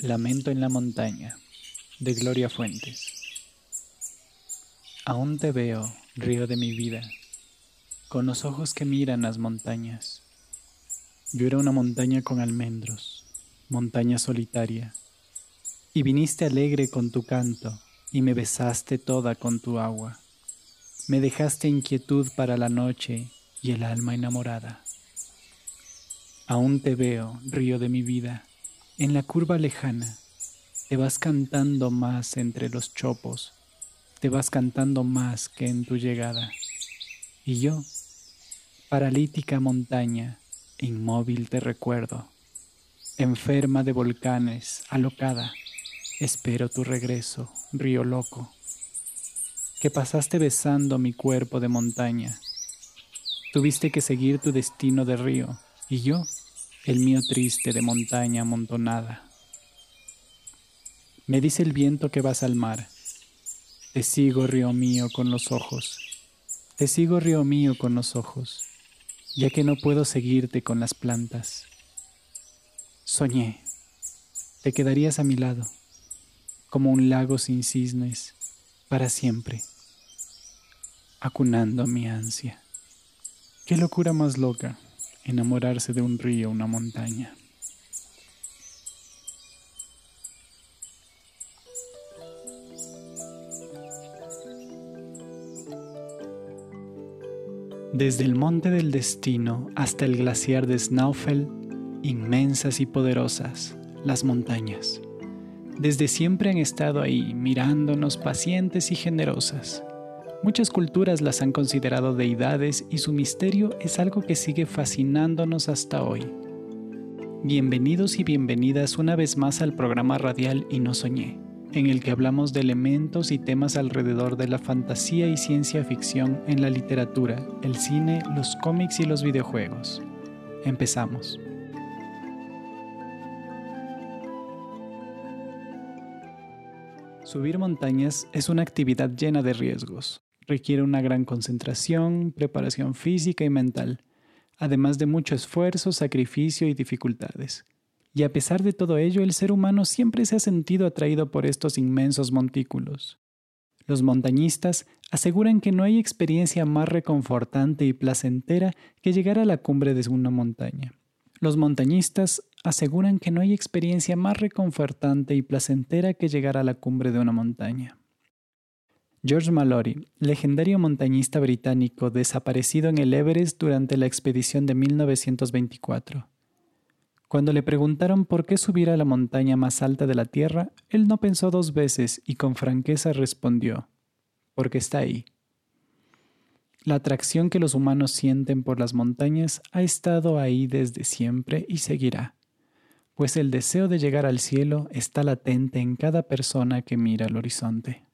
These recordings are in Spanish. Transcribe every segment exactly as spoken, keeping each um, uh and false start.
Lamento en la montaña, de Gloria Fuentes. Aún te veo, río de mi vida, con los ojos que miran las montañas. Yo era una montaña con almendros, montaña solitaria, y viniste alegre con tu canto, y me besaste toda con tu agua. Me dejaste inquietud para la noche y el alma enamorada. Aún te veo, río de mi vida, en la curva lejana, te vas cantando más entre los chopos, te vas cantando más que en tu llegada. Y yo, paralítica montaña, inmóvil te recuerdo, enferma de volcanes, alocada, espero tu regreso, río loco, que pasaste besando mi cuerpo de montaña. Tuviste que seguir tu destino de río, y yo, el mío triste de montaña amontonada. Me dice el viento que vas al mar. Te sigo, río mío, con los ojos. Te sigo, río mío, con los ojos, ya que no puedo seguirte con las plantas. Soñé, te quedarías a mi lado, como un lago sin cisnes, para siempre, acunando mi ansia. Qué locura más loca, enamorarse de un río, una montaña. Desde el monte del destino hasta el glaciar de Snaufell, inmensas y poderosas, las montañas. Desde siempre han estado ahí, mirándonos pacientes y generosas. Muchas culturas las han considerado deidades y su misterio es algo que sigue fascinándonos hasta hoy. Bienvenidos y bienvenidas una vez más al programa radial Y no soñé, en el que hablamos de elementos y temas alrededor de la fantasía y ciencia ficción en la literatura, el cine, los cómics y los videojuegos. Empezamos. Subir montañas es una actividad llena de riesgos. Requiere una gran concentración, preparación física y mental, además de mucho esfuerzo, sacrificio y dificultades. Y a pesar de todo ello, el ser humano siempre se ha sentido atraído por estos inmensos montículos. Los montañistas aseguran que no hay experiencia más reconfortante y placentera que llegar a la cumbre de una montaña. Los montañistas aseguran que no hay experiencia más reconfortante y placentera que llegar a la cumbre de una montaña. George Mallory, legendario montañista británico desaparecido en el Everest durante la expedición de mil novecientos veinticuatro. Cuando le preguntaron por qué subir a la montaña más alta de la Tierra, él no pensó dos veces y con franqueza respondió: porque está ahí. La atracción que los humanos sienten por las montañas ha estado ahí desde siempre y seguirá, pues el deseo de llegar al cielo está latente en cada persona que mira al horizonte.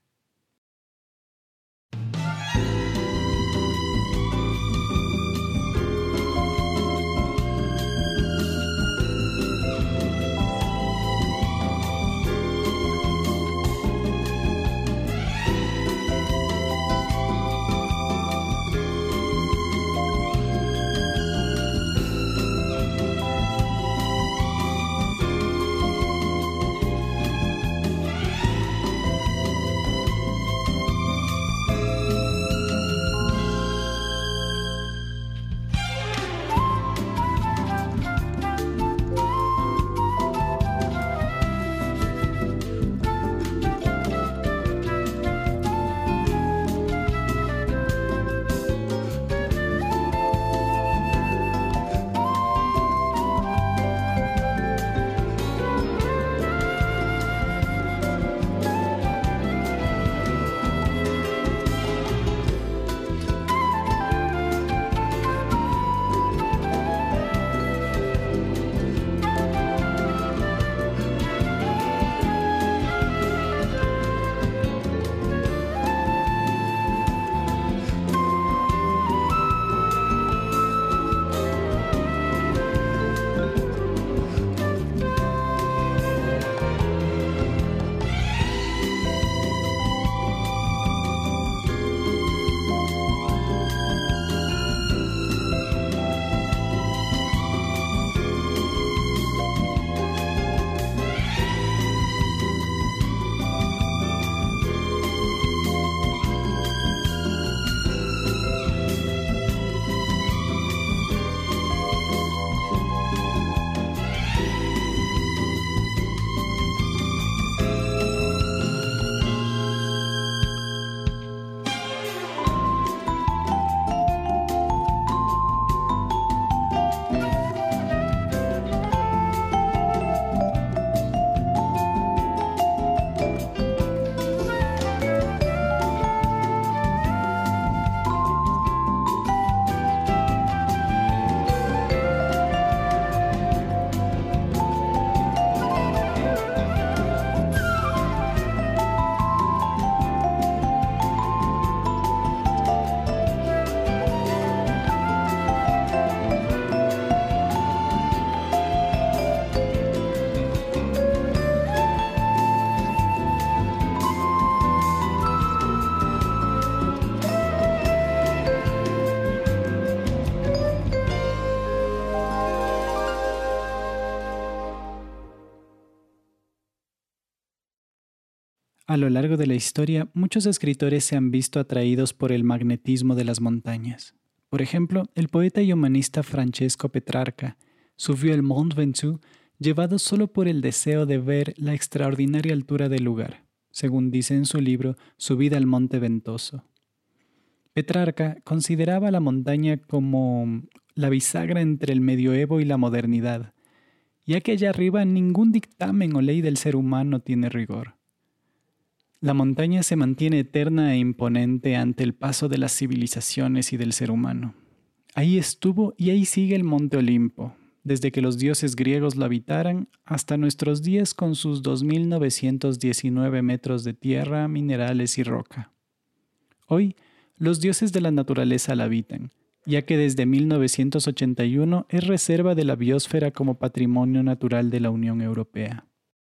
A lo largo de la historia, muchos escritores se han visto atraídos por el magnetismo de las montañas. Por ejemplo, el poeta y humanista Francesco Petrarca subió el Mont Ventoux llevado solo por el deseo de ver la extraordinaria altura del lugar, según dice en su libro Subida al Monte Ventoso. Petrarca consideraba la montaña como la bisagra entre el medioevo y la modernidad, ya que allá arriba ningún dictamen o ley del ser humano tiene rigor. La montaña se mantiene eterna e imponente ante el paso de las civilizaciones y del ser humano. Ahí estuvo y ahí sigue el Monte Olimpo, desde que los dioses griegos lo habitaran hasta nuestros días con sus dos mil novecientos diecinueve metros de tierra, minerales y roca. Hoy, los dioses de la naturaleza la habitan, ya que desde mil novecientos ochenta y uno es reserva de la biosfera como patrimonio natural de la Unión Europea.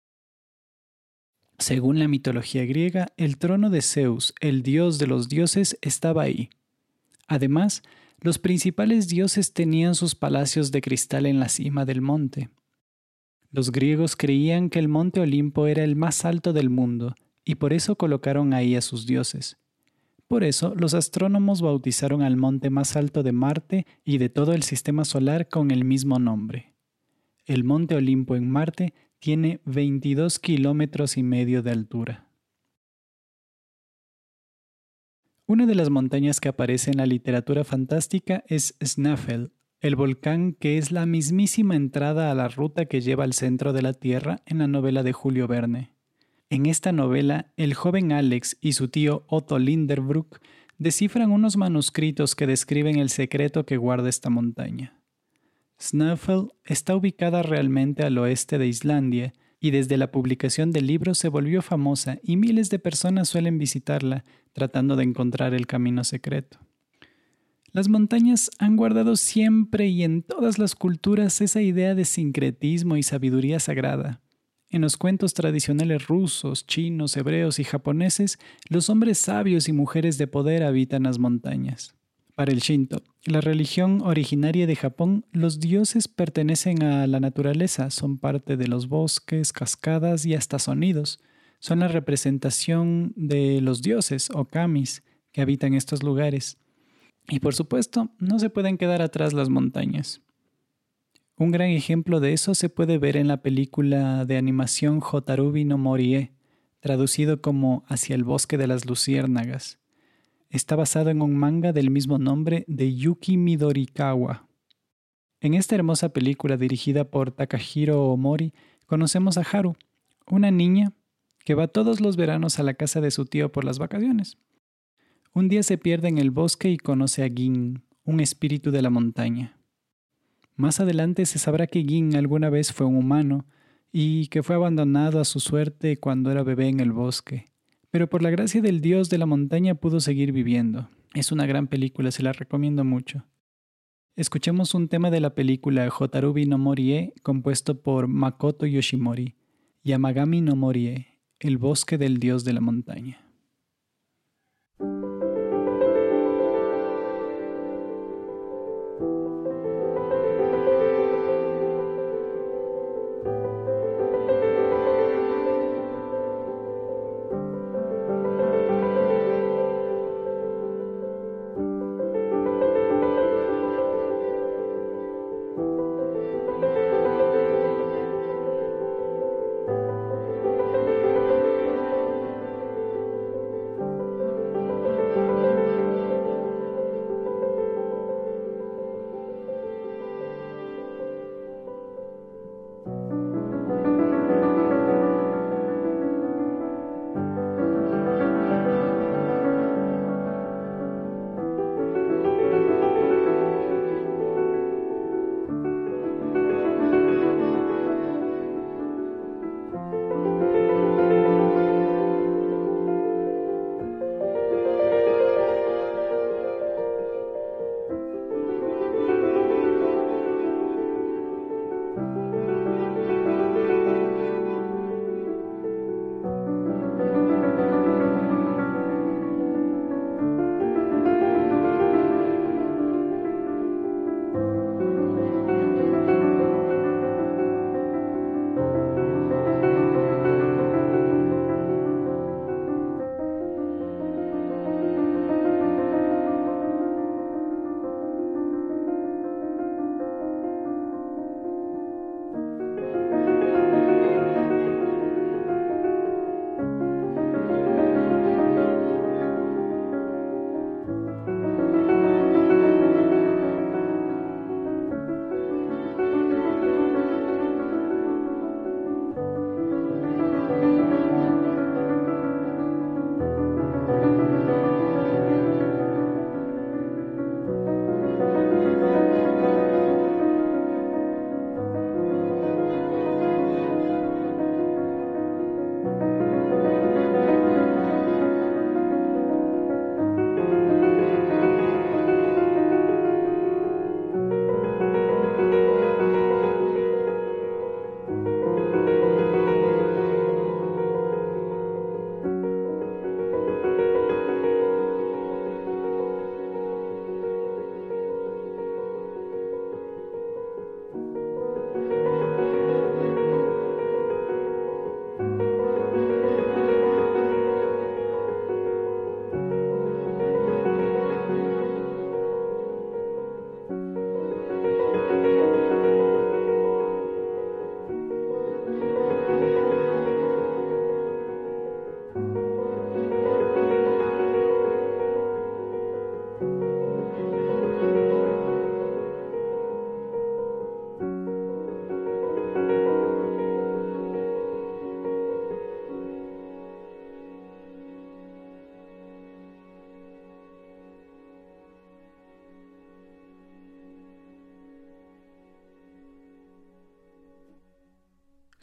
Según la mitología griega, el trono de Zeus, el dios de los dioses, estaba ahí. Además, los principales dioses tenían sus palacios de cristal en la cima del monte. Los griegos creían que el monte Olimpo era el más alto del mundo y por eso colocaron ahí a sus dioses. Por eso, los astrónomos bautizaron al monte más alto de Marte y de todo el sistema solar con el mismo nombre. El monte Olimpo en Marte tiene veintidós kilómetros y medio de altura. Una de las montañas que aparece en la literatura fantástica es Snaefell, el volcán que es la mismísima entrada a la ruta que lleva al centro de la Tierra en la novela de Julio Verne. En esta novela, el joven Alex y su tío Otto Lindenbrook descifran unos manuscritos que describen el secreto que guarda esta montaña. Snaefell está ubicada realmente al oeste de Islandia y desde la publicación del libro se volvió famosa y miles de personas suelen visitarla tratando de encontrar el camino secreto. Las montañas han guardado siempre y en todas las culturas esa idea de sincretismo y sabiduría sagrada. En los cuentos tradicionales rusos, chinos, hebreos y japoneses, los hombres sabios y mujeres de poder habitan las montañas. Para el Shinto, la religión originaria de Japón, los dioses pertenecen a la naturaleza, son parte de los bosques, cascadas y hasta sonidos. Son la representación de los dioses o kamis que habitan estos lugares. Y por supuesto, no se pueden quedar atrás las montañas. Un gran ejemplo de eso se puede ver en la película de animación Hotarubi no Morie, traducido como Hacia el bosque de las luciérnagas. Está basado en un manga del mismo nombre de Yuki Midorikawa. En esta hermosa película dirigida por Takahiro Omori, conocemos a Haru, una niña que va todos los veranos a la casa de su tío por las vacaciones. Un día se pierde en el bosque y conoce a Gin, un espíritu de la montaña. Más adelante se sabrá que Gin alguna vez fue un humano y que fue abandonado a su suerte cuando era bebé en el bosque. Pero por la gracia del dios de la montaña pudo seguir viviendo. Es una gran película, se la recomiendo mucho. Escuchemos un tema de la película Hotarubi no Morie, compuesto por Makoto Yoshimori, Yamagami no Morie, el bosque del dios de la montaña.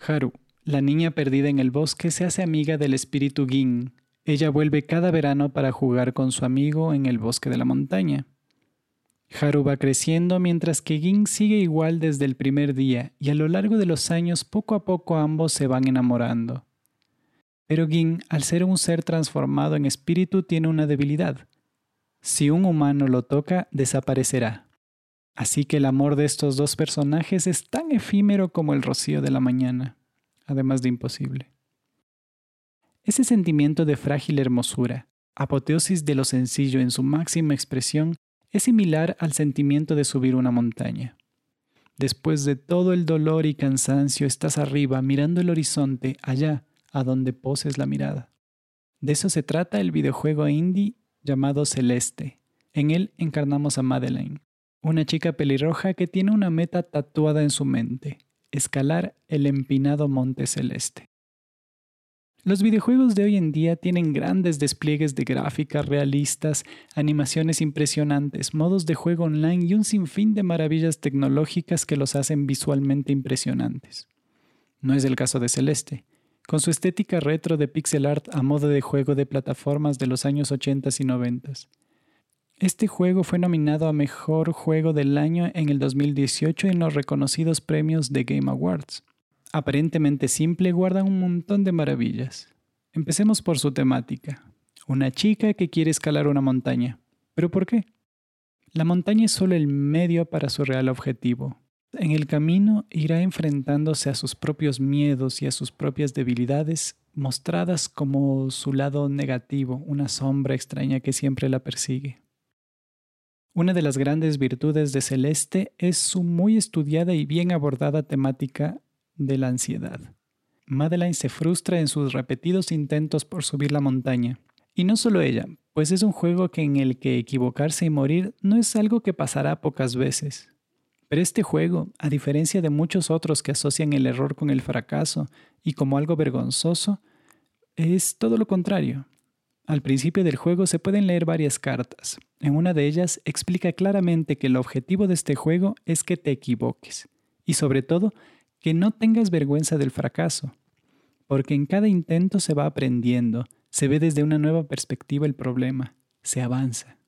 Haru, la niña perdida en el bosque, se hace amiga del espíritu Gin. Ella vuelve cada verano para jugar con su amigo en el bosque de la montaña. Haru va creciendo mientras que Gin sigue igual desde el primer día y a lo largo de los años poco a poco ambos se van enamorando. Pero Gin, al ser un ser transformado en espíritu, tiene una debilidad. Si un humano lo toca, desaparecerá. Así que el amor de estos dos personajes es tan efímero como el rocío de la mañana, además de imposible. Ese sentimiento de frágil hermosura, apoteosis de lo sencillo en su máxima expresión, es similar al sentimiento de subir una montaña. Después de todo el dolor y cansancio, estás arriba mirando el horizonte, allá, a donde poses la mirada. De eso se trata el videojuego indie llamado Celeste. En él encarnamos a Madeline, una chica pelirroja que tiene una meta tatuada en su mente: escalar el empinado Monte Celeste. Los videojuegos de hoy en día tienen grandes despliegues de gráficas realistas, animaciones impresionantes, modos de juego online y un sinfín de maravillas tecnológicas que los hacen visualmente impresionantes. No es el caso de Celeste, con su estética retro de pixel art a modo de juego de plataformas de los años ochenta y noventa. Este juego fue nominado a Mejor Juego del Año en el dos mil dieciocho en los reconocidos premios de Game Awards. Aparentemente simple, guarda un montón de maravillas. Empecemos por su temática. Una chica que quiere escalar una montaña. ¿Pero por qué? La montaña es solo el medio para su real objetivo. En el camino irá enfrentándose a sus propios miedos y a sus propias debilidades, mostradas como su lado negativo, una sombra extraña que siempre la persigue. Una de las grandes virtudes de Celeste es su muy estudiada y bien abordada temática de la ansiedad. Madeline se frustra en sus repetidos intentos por subir la montaña. Y no solo ella, pues es un juego que en el que equivocarse y morir no es algo que pasará pocas veces. Pero este juego, a diferencia de muchos otros que asocian el error con el fracaso y como algo vergonzoso, es todo lo contrario. Al principio del juego se pueden leer varias cartas. En una de ellas explica claramente que el objetivo de este juego es que te equivoques. Y sobre todo, que no tengas vergüenza del fracaso, porque en cada intento se va aprendiendo, se ve desde una nueva perspectiva el problema, se avanza.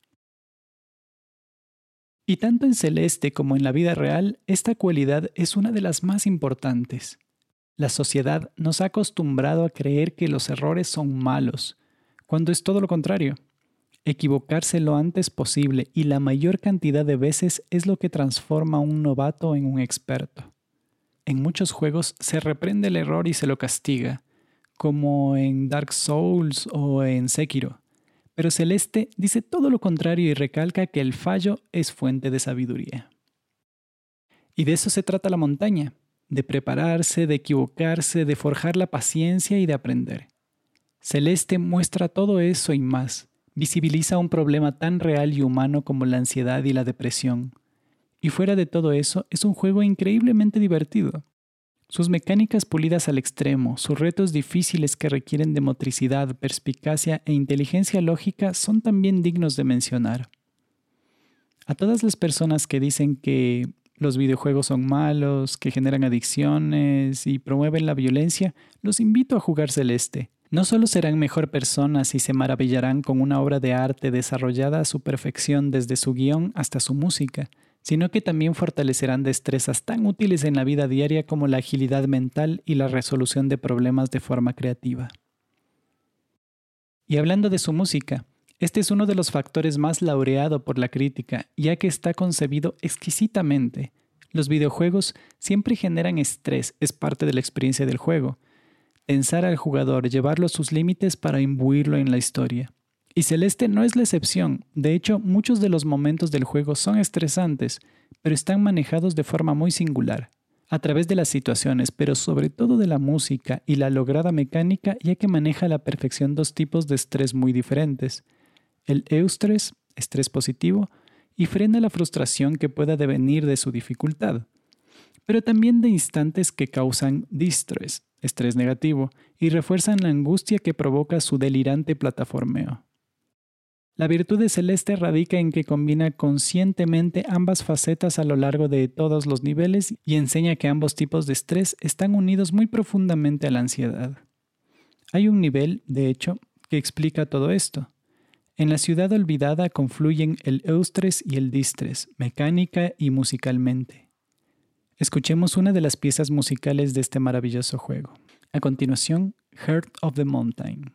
Y tanto en Celeste como en la vida real, esta cualidad es una de las más importantes. La sociedad nos ha acostumbrado a creer que los errores son malos, cuando es todo lo contrario. Equivocarse lo antes posible y la mayor cantidad de veces es lo que transforma a un novato en un experto. En muchos juegos se reprende el error y se lo castiga, como en Dark Souls o en Sekiro. Pero Celeste dice todo lo contrario y recalca que el fallo es fuente de sabiduría. Y de eso se trata la montaña, de prepararse, de equivocarse, de forjar la paciencia y de aprender. Celeste muestra todo eso y más, visibiliza un problema tan real y humano como la ansiedad y la depresión. Y fuera de todo eso, es un juego increíblemente divertido. Sus mecánicas pulidas al extremo, sus retos difíciles que requieren de motricidad, perspicacia e inteligencia lógica son también dignos de mencionar. A todas las personas que dicen que los videojuegos son malos, que generan adicciones y promueven la violencia, los invito a jugar Celeste. No solo serán mejor personas y se maravillarán con una obra de arte desarrollada a su perfección desde su guión hasta su música, sino que también fortalecerán destrezas tan útiles en la vida diaria como la agilidad mental y la resolución de problemas de forma creativa. Y hablando de su música, este es uno de los factores más laureado por la crítica, ya que está concebido exquisitamente. Los videojuegos siempre generan estrés, es parte de la experiencia del juego. Tensar al jugador, llevarlo a sus límites para imbuirlo en la historia. Y Celeste no es la excepción. De hecho, muchos de los momentos del juego son estresantes, pero están manejados de forma muy singular, a través de las situaciones, pero sobre todo de la música y la lograda mecánica, ya que maneja a la perfección dos tipos de estrés muy diferentes. El eustrés, estrés positivo, y frena la frustración que pueda devenir de su dificultad, pero también de instantes que causan distrés, estrés negativo, y refuerzan la angustia que provoca su delirante plataformeo. La virtud de Celeste radica en que combina conscientemente ambas facetas a lo largo de todos los niveles y enseña que ambos tipos de estrés están unidos muy profundamente a la ansiedad. Hay un nivel, de hecho, que explica todo esto. En la ciudad olvidada confluyen el eustrés y el distrés, mecánica y musicalmente. Escuchemos una de las piezas musicales de este maravilloso juego. A continuación, Heart of the Mountain.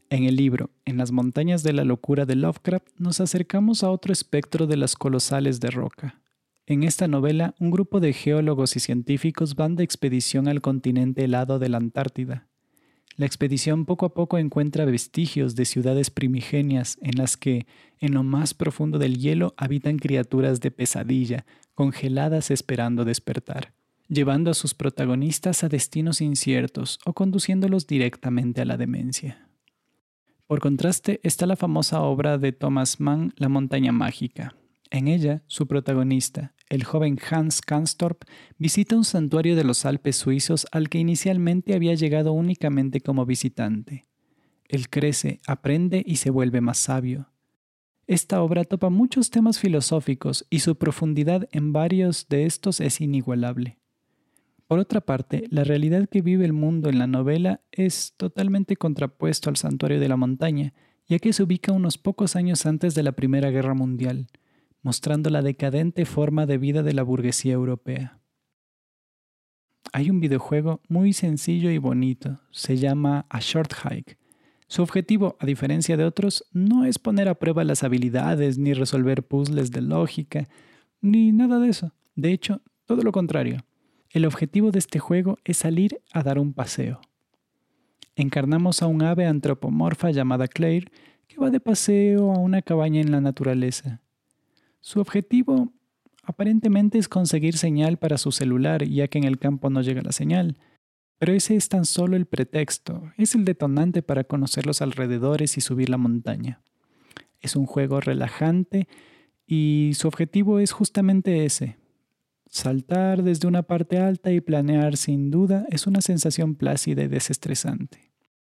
En el libro En las montañas de la locura de Lovecraft nos acercamos a otro espectro de las colosales de roca. En esta novela, un grupo de geólogos y científicos van de expedición al continente helado de la Antártida. La expedición poco a poco encuentra vestigios de ciudades primigenias en las que, en lo más profundo del hielo, habitan criaturas de pesadilla, congeladas esperando despertar, llevando a sus protagonistas a destinos inciertos o conduciéndolos directamente a la demencia. Por contraste está la famosa obra de Thomas Mann, La montaña mágica. En ella, su protagonista, el joven Hans Kanstorp, visita un santuario de los Alpes suizos al que inicialmente había llegado únicamente como visitante. Él crece, aprende y se vuelve más sabio. Esta obra topa muchos temas filosóficos y su profundidad en varios de estos es inigualable. Por otra parte, la realidad que vive el mundo en la novela es totalmente contrapuesto al santuario de la montaña, ya que se ubica unos pocos años antes de la Primera Guerra Mundial, mostrando la decadente forma de vida de la burguesía europea. Hay un videojuego muy sencillo y bonito, se llama A Short Hike. Su objetivo, a diferencia de otros, no es poner a prueba las habilidades, ni resolver puzzles de lógica, ni nada de eso. De hecho, todo lo contrario. El objetivo de este juego es salir a dar un paseo. Encarnamos a un ave antropomorfa llamada Claire que va de paseo a una cabaña en la naturaleza. Su objetivo aparentemente es conseguir señal para su celular, ya que en el campo no llega la señal. Pero ese es tan solo el pretexto, es el detonante para conocer los alrededores y subir la montaña. Es un juego relajante y su objetivo es justamente ese. Saltar desde una parte alta y planear sin duda es una sensación plácida y desestresante.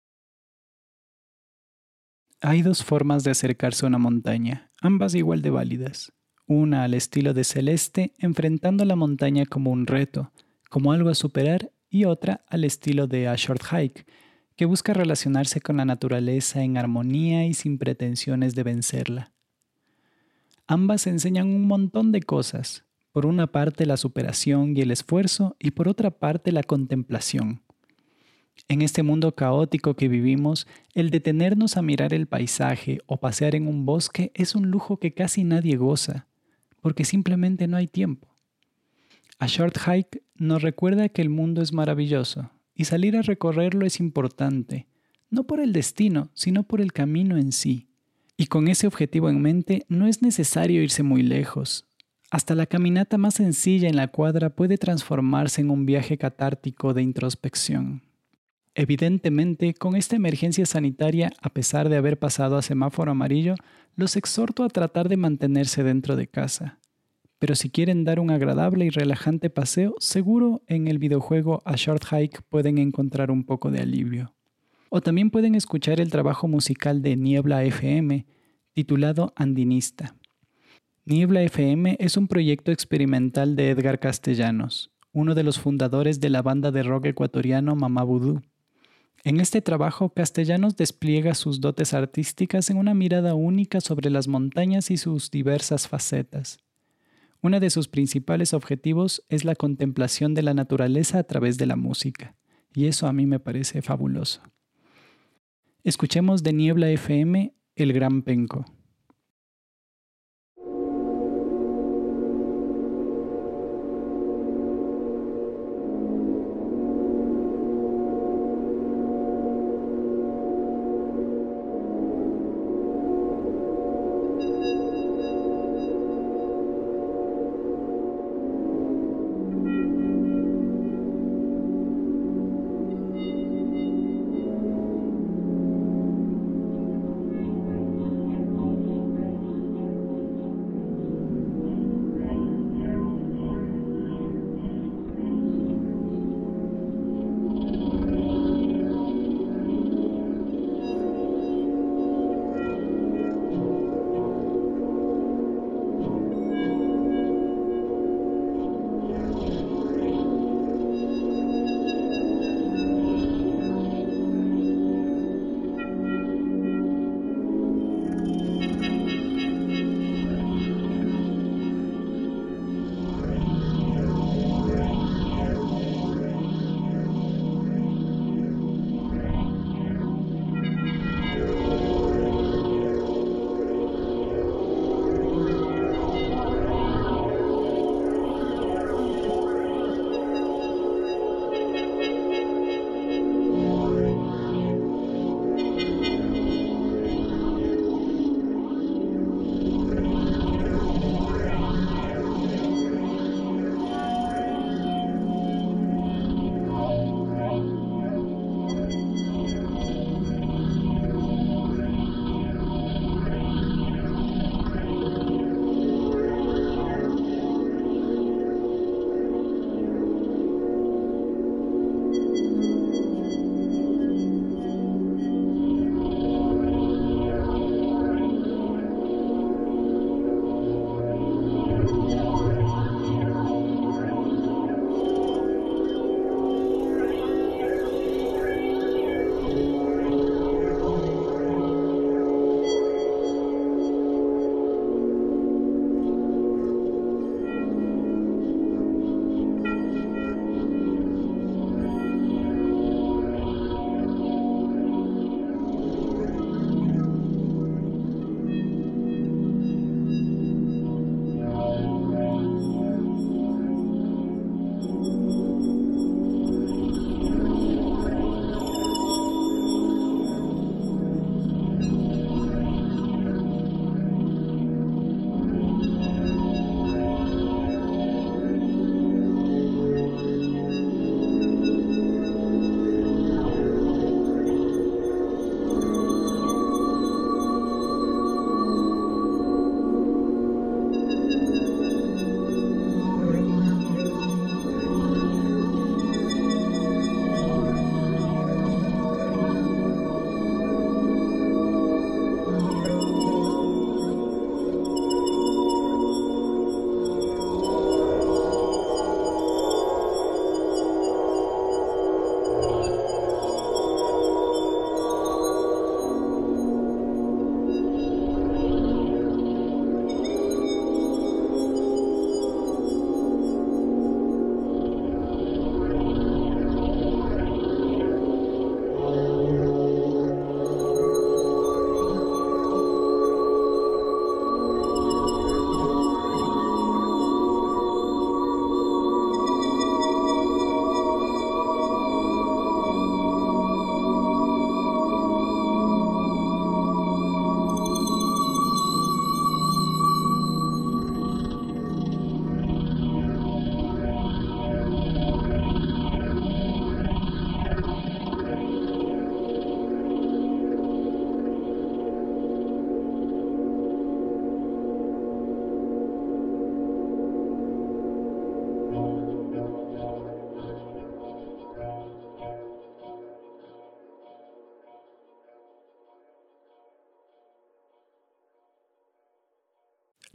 Hay dos formas de acercarse a una montaña, ambas igual de válidas. Una al estilo de Celeste, enfrentando la montaña como un reto, como algo a superar, y otra al estilo de A Short Hike, que busca relacionarse con la naturaleza en armonía y sin pretensiones de vencerla. Ambas enseñan un montón de cosas. Por una parte la superación y el esfuerzo y por otra parte la contemplación. En este mundo caótico que vivimos, el detenernos a mirar el paisaje o pasear en un bosque es un lujo que casi nadie goza, porque simplemente no hay tiempo. A Short Hike nos recuerda que el mundo es maravilloso y salir a recorrerlo es importante, no por el destino, sino por el camino en sí. Y con ese objetivo en mente no es necesario irse muy lejos. Hasta la caminata más sencilla en la cuadra puede transformarse en un viaje catártico de introspección. Evidentemente, con esta emergencia sanitaria, a pesar de haber pasado a semáforo amarillo, los exhorto a tratar de mantenerse dentro de casa. Pero si quieren dar un agradable y relajante paseo, seguro en el videojuego A Short Hike pueden encontrar un poco de alivio. O también pueden escuchar el trabajo musical de Niebla F M, titulado Andinista. Niebla F M es un proyecto experimental de Edgar Castellanos, uno de los fundadores de la banda de rock ecuatoriano Mamá Vudú. En este trabajo, Castellanos despliega sus dotes artísticas en una mirada única sobre las montañas y sus diversas facetas. Uno de sus principales objetivos es la contemplación de la naturaleza a través de la música, y eso a mí me parece fabuloso. Escuchemos de Niebla F M, El Gran Penco.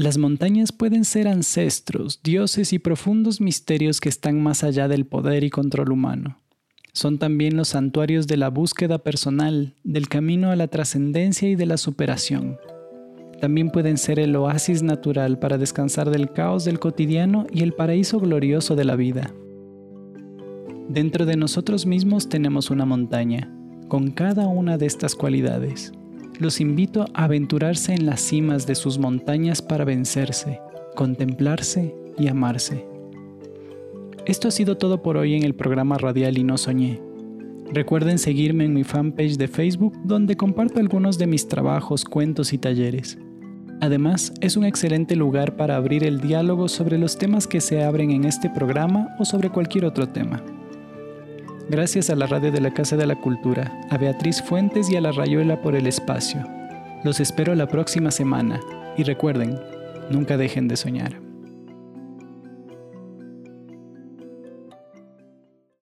Las montañas pueden ser ancestros, dioses y profundos misterios que están más allá del poder y control humano. Son también los santuarios de la búsqueda personal, del camino a la trascendencia y de la superación. También pueden ser el oasis natural para descansar del caos del cotidiano y el paraíso glorioso de la vida. Dentro de nosotros mismos tenemos una montaña, con cada una de estas cualidades. Los invito a aventurarse en las cimas de sus montañas para vencerse, contemplarse y amarse. Esto ha sido todo por hoy en el programa radial Y no soñé. Recuerden seguirme en mi fanpage de Facebook, donde comparto algunos de mis trabajos, cuentos y talleres. Además, es un excelente lugar para abrir el diálogo sobre los temas que se abren en este programa o sobre cualquier otro tema. Gracias a la Radio de la Casa de la Cultura, a Beatriz Fuentes y a La Rayuela por el espacio. Los espero la próxima semana y recuerden, nunca dejen de soñar.